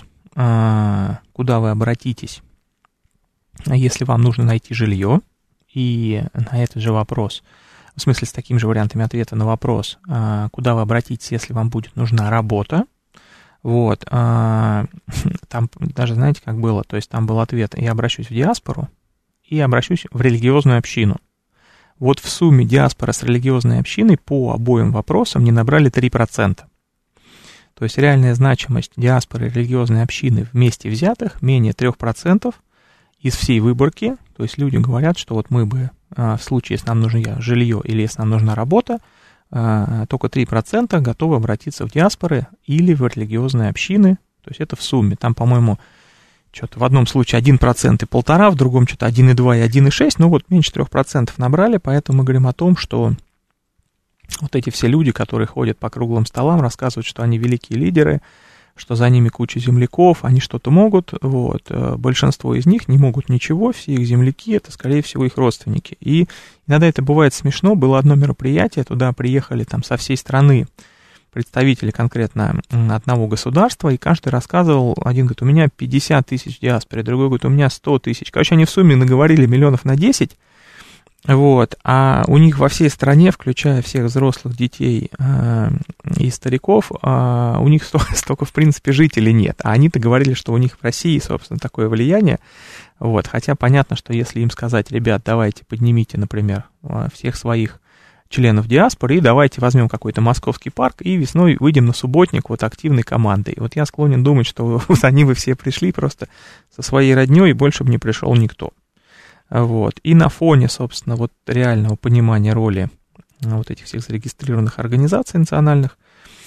куда вы обратитесь, если вам нужно найти жилье, и на этот же вопрос, в смысле, с такими же вариантами ответа на вопрос, куда вы обратитесь, если вам будет нужна работа, вот, там даже, знаете, как было, то есть там был ответ, я обращусь в диаспору, и обращусь в религиозную общину. Вот в сумме диаспора с религиозной общиной по обоим вопросам не набрали 3%. То есть реальная значимость диаспоры и религиозной общины вместе взятых менее 3% из всей выборки. То есть люди говорят, что вот мы бы в случае, если нам нужно жилье или если нам нужна работа, только 3% готовы обратиться в диаспоры или в религиозные общины. То есть это в сумме. Там, по-моему, что-то в одном случае 1% и 1,5%, в другом что-то 1,2 и 1,6%, ну вот меньше 3% набрали, поэтому мы говорим о том, что вот эти все люди, которые ходят по круглым столам, рассказывают, что они великие лидеры, что за ними куча земляков, они что-то могут, вот, большинство из них не могут ничего, все их земляки, это, скорее всего, их родственники. И иногда это бывает смешно, было одно мероприятие, туда приехали там со всей страны представители конкретно одного государства, и каждый рассказывал, один говорит, у меня 50 тысяч в диаспоре, другой говорит, у меня 100 тысяч. Короче, они в сумме наговорили миллионов на 10, вот, а у них во всей стране, включая всех взрослых детей и стариков, у них столько, в принципе, жителей нет. А они-то говорили, что у них в России, собственно, такое влияние. Вот, хотя понятно, что если им сказать, ребят, давайте поднимите, например, всех своих членов диаспоры, и давайте возьмем какой-то московский парк, и весной выйдем на субботник вот активной командой. Вот я склонен думать, что вот они бы все пришли просто со своей роднёй, и больше бы не пришел никто. Вот. И на фоне, собственно, вот реального понимания роли вот этих всех зарегистрированных организаций национальных,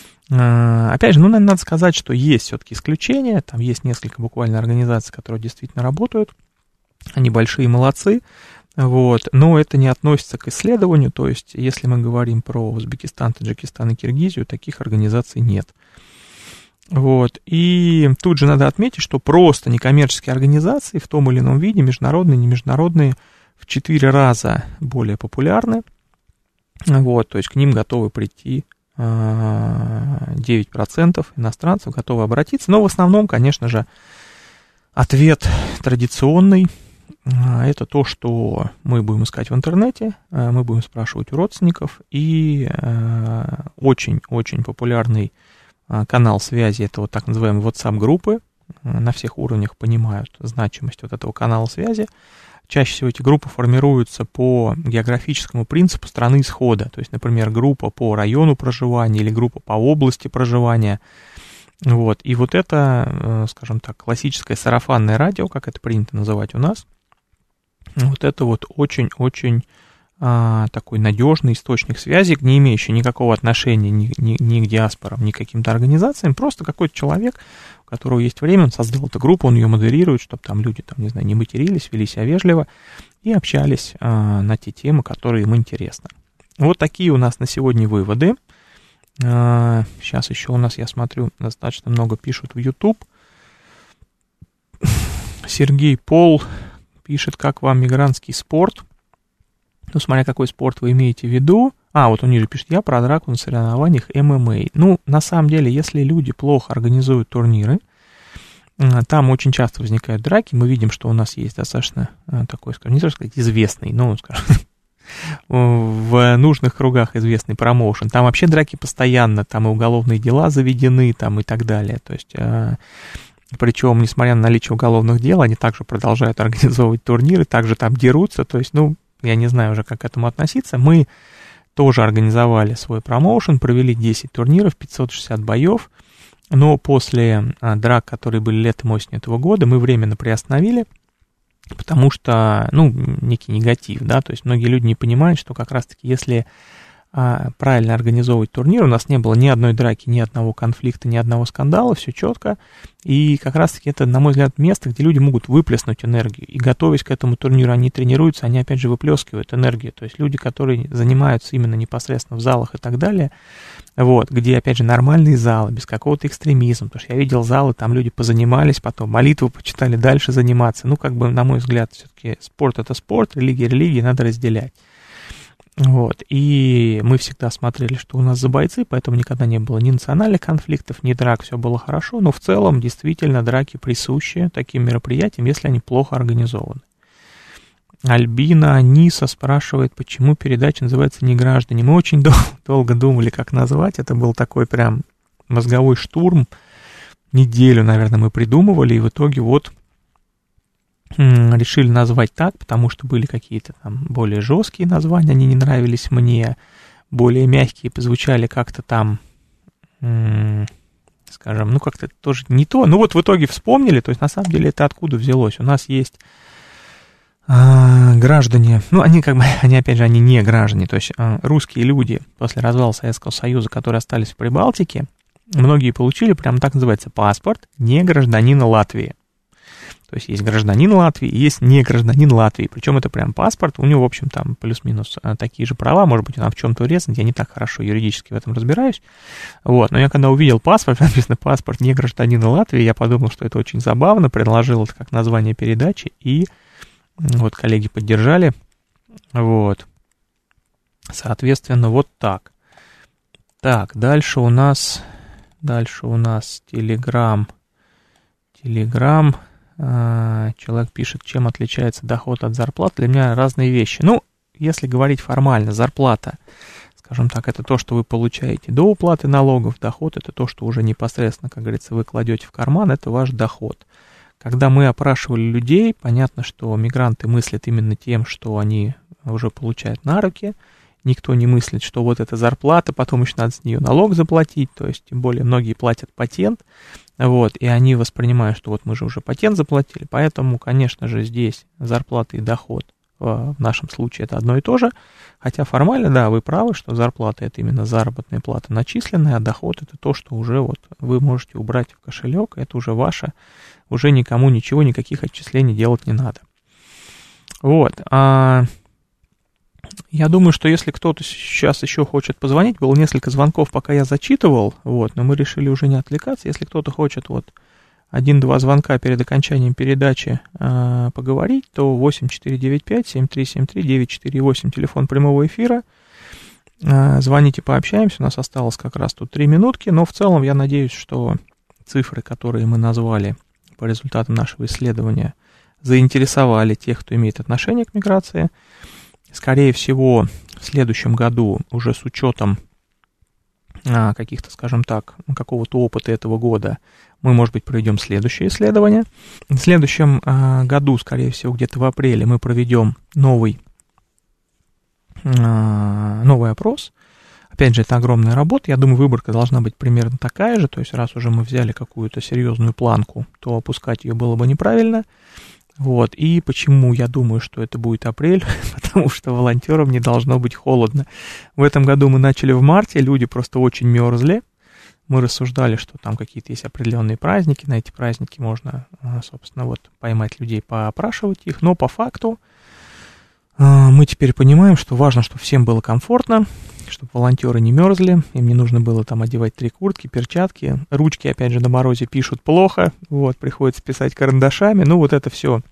опять же, наверное, надо сказать, что есть все-таки исключения, там есть несколько буквально организаций, которые действительно работают, они большие молодцы, вот, но это не относится к исследованию, то есть если мы говорим про Узбекистан, Таджикистан и Киргизию, таких организаций нет. Вот, и тут же надо отметить, что просто некоммерческие организации в том или ином виде, международные, не международные, в 4 раза более популярны, вот, то есть к ним готовы прийти 9% иностранцев, готовы обратиться, но в основном, конечно же, ответ традиционный, это то, что мы будем искать в интернете, мы будем спрашивать у родственников, и очень-очень популярный канал связи, это вот так называемые WhatsApp-группы, на всех уровнях понимают значимость вот этого канала связи. Чаще всего эти группы формируются по географическому принципу страны исхода, то есть, например, группа по району проживания или группа по области проживания. Вот. И вот это, скажем так, классическое сарафанное радио, как это принято называть у нас, вот это вот очень-очень такой надежный источник связи, не имеющий никакого отношения ни к диаспорам, ни к каким-то организациям, просто какой-то человек, у которого есть время, он создал эту группу, он ее модерирует, чтобы там люди, там, не знаю, не матерились, вели себя вежливо и общались на те темы, которые им интересны. Вот такие у нас на сегодня выводы. Сейчас еще у нас, я смотрю, достаточно много пишут в YouTube. Сергей Пол пишет, как вам мигрантский спорт? Ну, смотря какой спорт вы имеете в виду. Вот он ниже пишет, я про драку на соревнованиях MMA. Ну, на самом деле, если люди плохо организуют турниры, там очень часто возникают драки. Мы видим, что у нас есть достаточно такой, скажем, не то сказать известный, но, скажем, в нужных кругах известный промоушен. Там вообще драки постоянно, там и уголовные дела заведены, там и так далее. То есть, причем, несмотря на наличие уголовных дел, они также продолжают организовывать турниры, также там дерутся. То есть, ну, я не знаю уже, как к этому относиться. Мы тоже организовали свой промоушен, провели 10 турниров, 560 боев, но после драк, которые были летом и осенью этого года, мы временно приостановили, потому что, ну, некий негатив, да, то есть многие люди не понимают, что как раз-таки если правильно организовывать турнир, у нас не было ни одной драки, ни одного конфликта, ни одного скандала, все четко, и как раз-таки это, на мой взгляд, место, где люди могут выплеснуть энергию, и готовясь к этому турниру, они тренируются, они опять же выплескивают энергию, то есть люди, которые занимаются именно непосредственно в залах и так далее, вот, где, опять же, нормальные залы, без какого-то экстремизма, потому что я видел залы, там люди позанимались, потом молитву почитали, дальше заниматься, ну, как бы, на мой взгляд, все-таки спорт — это спорт, религия, надо разделять. Вот, и мы всегда смотрели, что у нас за бойцы, поэтому никогда не было ни национальных конфликтов, ни драк, все было хорошо, но в целом действительно драки присущи таким мероприятиям, если они плохо организованы. Альбина Ниса спрашивает, почему передача называется «Не граждане». Мы очень долго думали, как назвать, это был такой прям мозговой штурм, неделю, наверное, мы придумывали, и в итоге вот решили назвать так, потому что были какие-то там более жесткие названия, они не нравились мне, более мягкие позвучали как-то там, скажем, ну как-то тоже не то, ну вот в итоге вспомнили, то есть на самом деле это откуда взялось, у нас есть граждане, ну они как бы, они опять же, они не граждане, то есть русские люди после развала Советского Союза, которые остались в Прибалтике, многие получили, прям так называется, паспорт не гражданина Латвии. То есть есть гражданин Латвии и есть не гражданин Латвии. Причем это прям паспорт, у него, в общем, там плюс-минус такие же права, может быть, он в чем-то урезан, я не так хорошо юридически в этом разбираюсь. Вот, но я когда увидел паспорт, написано паспорт не гражданина Латвии, я подумал, что это очень забавно, предложил это как название передачи, и вот коллеги поддержали. Вот. Соответственно, вот так. Так, дальше у нас Telegram. Человек пишет, чем отличается доход от зарплаты. Для меня разные вещи. Ну, если говорить формально, зарплата, скажем так, это то, что вы получаете до уплаты налогов, доход — это то, что уже непосредственно, как говорится, вы кладете в карман, это ваш доход. Когда мы опрашивали людей, понятно, что мигранты мыслят именно тем, что они уже получают на руки, никто не мыслит, что вот эта зарплата, потом еще надо с нее налог заплатить, то есть, тем более, многие платят патент, вот, и они воспринимают, что вот мы же уже патент заплатили, поэтому, конечно же, здесь зарплата и доход в нашем случае это одно и то же, хотя формально, да, вы правы, что зарплата — это именно заработная плата начисленная, а доход — это то, что уже вот вы можете убрать в кошелек, это уже ваше, уже никому ничего, никаких отчислений делать не надо. Вот. Я думаю, что если кто-то сейчас еще хочет позвонить, было несколько звонков, пока я зачитывал, вот, но мы решили уже не отвлекаться. Если кто-то хочет вот 1-2 звонка перед окончанием передачи поговорить, то 8495-7373-948, телефон прямого эфира. Звоните, пообщаемся, у нас осталось как раз тут 3 минутки, но в целом я надеюсь, что цифры, которые мы назвали по результатам нашего исследования, заинтересовали тех, кто имеет отношение к миграции. Скорее всего, в следующем году, уже с учетом каких-то, скажем так, какого-то опыта этого года, мы, может быть, проведем следующее исследование. В следующем году, скорее всего, где-то в апреле мы проведем новый опрос. Опять же, это огромная работа. Я думаю, выборка должна быть примерно такая же. То есть, раз уже мы взяли какую-то серьезную планку, то опускать ее было бы неправильно. Вот. И почему я думаю, что это будет апрель? Потому что волонтерам не должно быть холодно. В этом году мы начали в марте, люди просто очень мерзли. Мы рассуждали, что там какие-то есть определенные праздники. На эти праздники можно, собственно, вот поймать людей, поопрашивать их. Но по факту мы теперь понимаем, что важно, чтобы всем было комфортно, чтобы волонтеры не мерзли, им не нужно было там одевать 3 куртки, перчатки, ручки, опять же, на морозе пишут плохо, вот, приходится писать карандашами, ну, вот это все,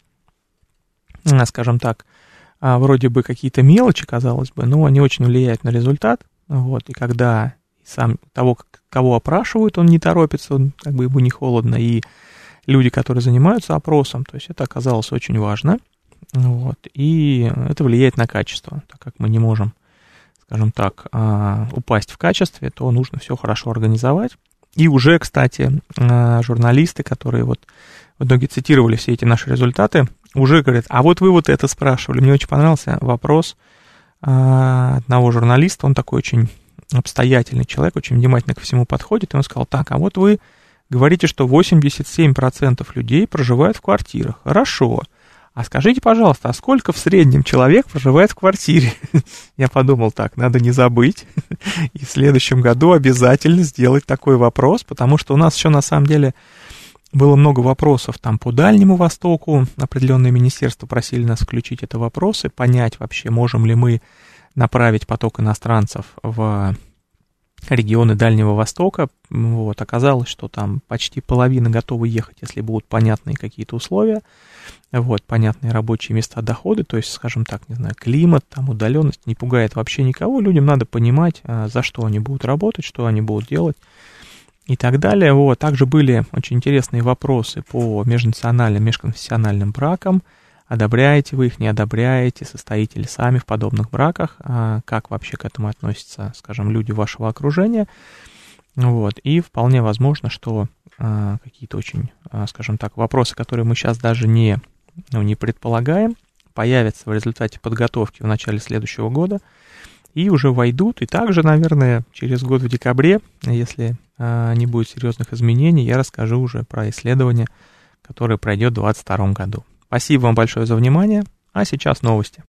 скажем так, вроде бы какие-то мелочи, казалось бы, но они очень влияют на результат, вот, и когда сам того, кого опрашивают, он не торопится, он, как бы ему не холодно, и люди, которые занимаются опросом, то есть это оказалось очень важно, вот, и это влияет на качество, так как мы не можем, скажем так, упасть в качестве, то нужно все хорошо организовать. И уже, кстати, журналисты, которые вот в итоге цитировали все эти наши результаты, уже говорят, а вот вы вот это спрашивали. Мне очень понравился вопрос одного журналиста, он такой очень обстоятельный человек, очень внимательно ко всему подходит, и он сказал, так, а вот вы говорите, что 87% людей проживают в квартирах. Хорошо. А скажите, пожалуйста, а сколько в среднем человек проживает в квартире? Я подумал, так, надо не забыть и в следующем году обязательно сделать такой вопрос, потому что у нас еще на самом деле было много вопросов там по Дальнему Востоку, определенные министерства просили нас включить это вопросы, понять вообще, можем ли мы направить поток иностранцев в регионы Дальнего Востока. Вот, оказалось, что там почти половина готовы ехать, если будут понятные какие-то условия, вот, понятные рабочие места, доходы, то есть, скажем так, не знаю, климат, там, удаленность не пугает вообще никого, людям надо понимать, за что они будут работать, что они будут делать и так далее. Вот. Также были очень интересные вопросы по межнациональным, межконфессиональным бракам, одобряете вы их, не одобряете, состоите ли сами в подобных браках, как вообще к этому относятся, скажем, люди вашего окружения. Вот. И вполне возможно, что какие-то очень, скажем так, вопросы, которые мы сейчас даже не предполагаем, появятся в результате подготовки в начале следующего года и уже войдут. И также, наверное, через год в декабре, если не будет серьезных изменений, я расскажу уже про исследование, которое пройдет в 2022 году. Спасибо вам большое за внимание, а сейчас новости.